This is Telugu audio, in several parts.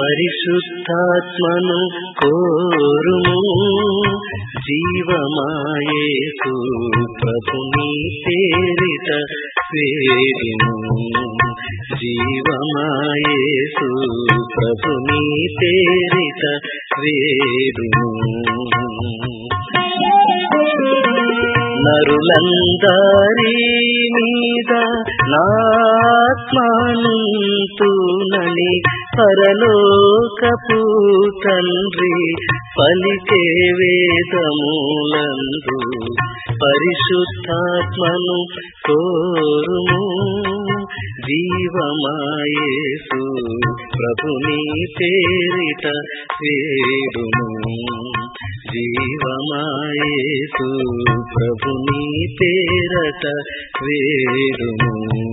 పరిశుద్ధాత్మను కోరుము, జీవమాయేసు ప్రభుని పేరిట వేడుము. జీవమాయేసు ప్రభుని పేరిట వేడుము. నరులందరి మీద నాత్మనుంతునని పరలోకపు తండ్రి పలికే వేదములందు పరిశుద్ధాత్మను కోరుము, జీవమాయేసు ప్రభుని పేరిట వేడుము. జీవమాయేసు ప్రభుని పేరట వేడుము.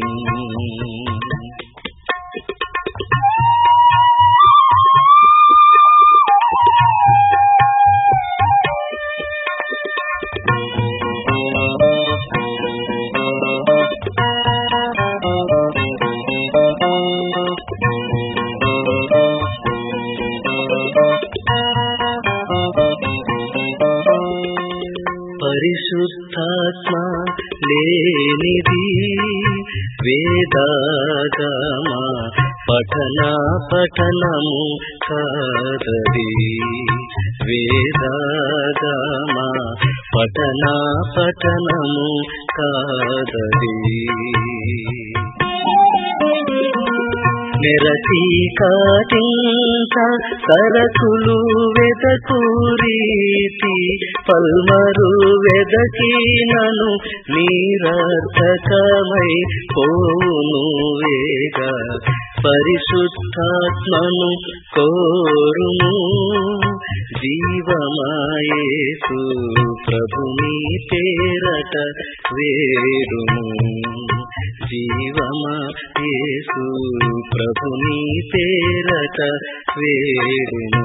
పరిశుద్ధాత్మ లేనిది వేదాగమ పఠనము కాదది. వేదాగమ పఠనము కాదది. నెరసి కాటింక సరకులు వెదకు రీతి పల్మరు వెదకినను నిరర్థకమై పోను వేగ. పరిశుద్ధాత్మను కోరుము, జీవమాయేసు ప్రభుని పేరట వేడుము. జీవమాయేసు ప్రభుని పేరట వేడుము.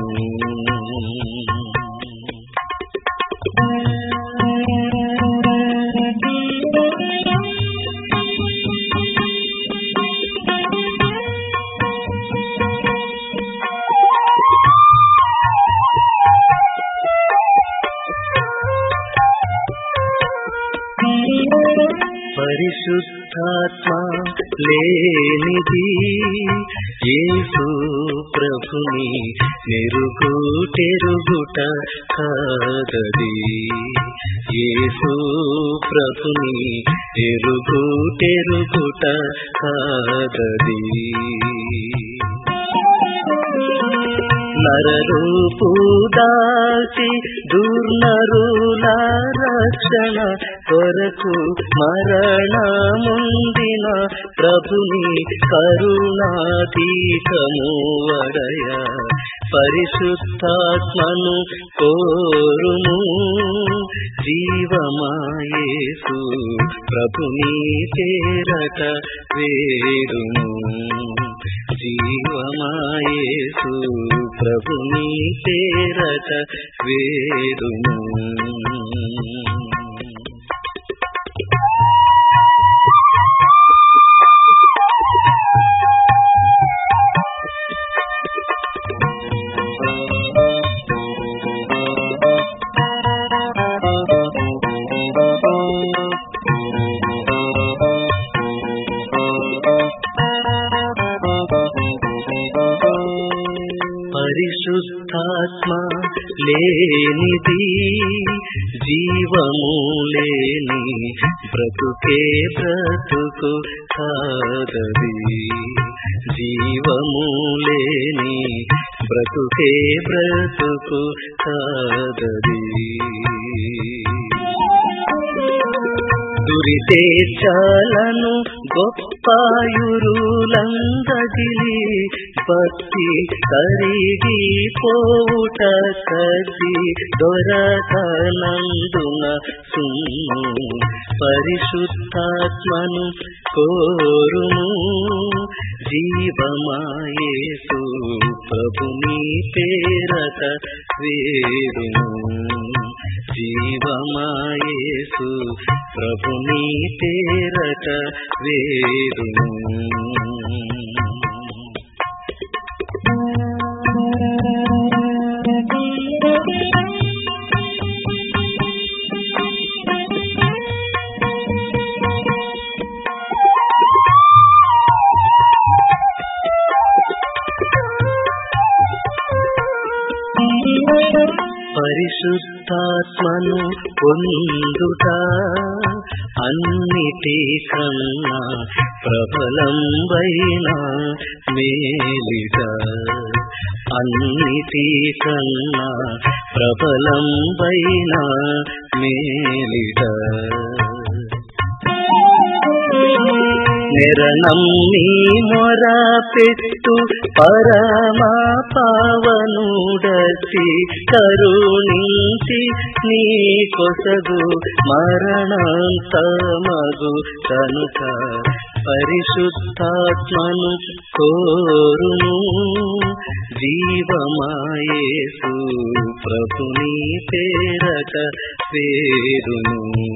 పరిశుద్ధాత్మ లేనిది యేసు ప్రభుని నెరుగుట కాదది. యేసు ప్రభుని నెరుగుట కాదది. నరరూపు దాచి దుర్నరుల రక్షణ కొరకు మరణముందిన ప్రభుని కరుణాతీతము వడయ. పరిశుద్ధాత్మను కోరుము, జీవమాయేసు ప్రభుని పేరట వేడుము. జీవమాయేసు ప్రభుని పేరట వేడుము. పరిశుద్ధాత్మ లేనిది జీవము లేని బ్రతుకే బ్రతుకు కాదది. జీవము లేని బ్రతుకే బ్రతుకు కాదది. దురితే చాలను గొప్పాయురులందగిలి భక్తి కరిగి పోవుట కది దొరకనందున సుమ్ము. పరిశుద్ధాత్మను కోరుము, జీవమాయేసు ప్రభుని పేరట వేడుము. జీవమాయేసు ప్రభుని పేరట వేడుము. పరిశుద్ధాత్మను పొందుట అన్నిటికన్నా ప్రబలంబైన మేలిట, అన్నిటికన్నా ప్రబలంబైన మేలిట. నిరనమ్మి మొర పెట్టు పరమా పావనుడసి కరుణించి నీ కొసగు మరణాంతమగు కనుక పరిశుద్ధాత్మను కోరుము. జీవమాయేసు ప్రభుని పేరట వేడును,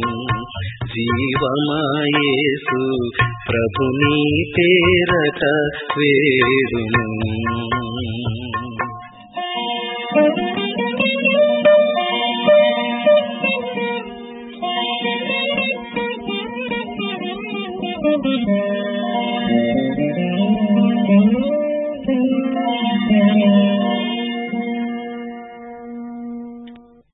జీవమాయేసు ప్రభుని పేరట వేడును.